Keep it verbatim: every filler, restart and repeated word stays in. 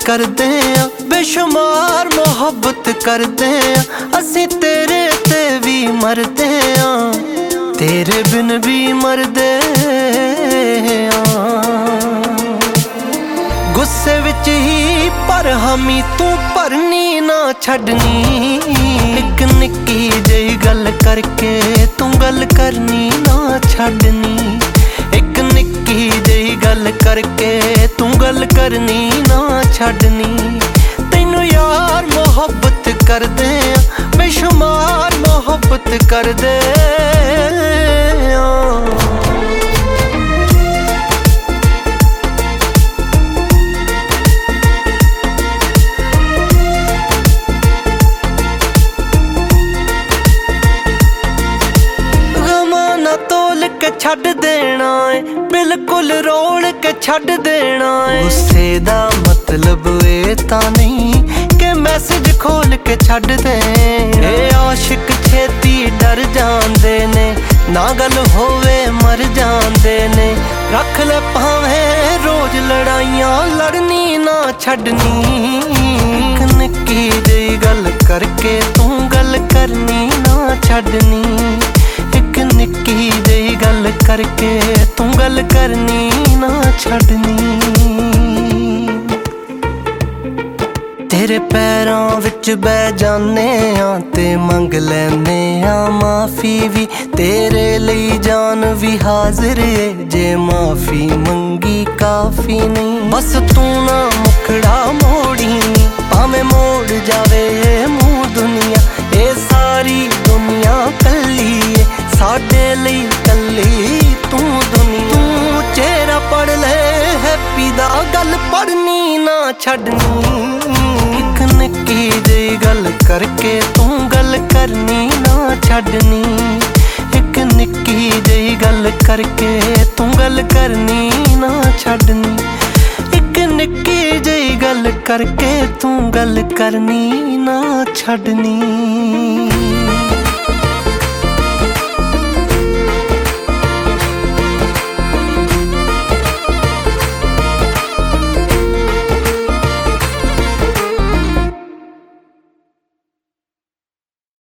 करदे आ, बेशुमार मोहब्बत करदे आ, असीं तेरे ते भी मरदे आ, तेरे बिन भी मरदे आ। गुस्से विच ही पर हामी तू भरनी ना छड्डनी, निक निक्की जेही गल करके तू गल करनी ना छड्डनी, एक निक्की जेही गल करके तू गल करनी ना छड्डनी। तैनू यार मोहब्बत करदे आ, बेशुमार मोहब्बत करदे आ। छड्ड देना है बिल्कुल रोल के छड्ड देना है, गुस्से दा मतलब ए तां नहीं कि मैसेज खोल के छड्ड दे। ए आशिक छेती डर जांदे ने, ना गल होवे मर जांदे ने, रख ले भावें रोज लड़ाइयां लड़नी ना छड्डनी, निक निक्की जेही गल करके तू गल करनी ना छड्डनी, एक निक्की जेही गल करके तू गल करनी ना छड्डनी। तेरे पैरां विच बह जाने आ ते मंग लैने आ माफी भी, तेरे लई जान भी हाजिर है, जे माफी मंगी काफी नहीं। बस तू ना मुखड़ा मोड़ी, भावें मोड़ जावे मूह दुनिया, ए सारी दुनिया कल्ली है साडे लई कल्ली तू दुनिया। तू चेहरा पढ़ ले हैप्पी दा, गल पढ़नी ना छड्डनी, एक निक्की जेही गल करके तू गल करनी ना छड्डनी, एक निक्की जेही गल करके तू गल करनी ना छड्डनी, एक निक्की जेही गल करके तू गल करनी ना छड्डनी।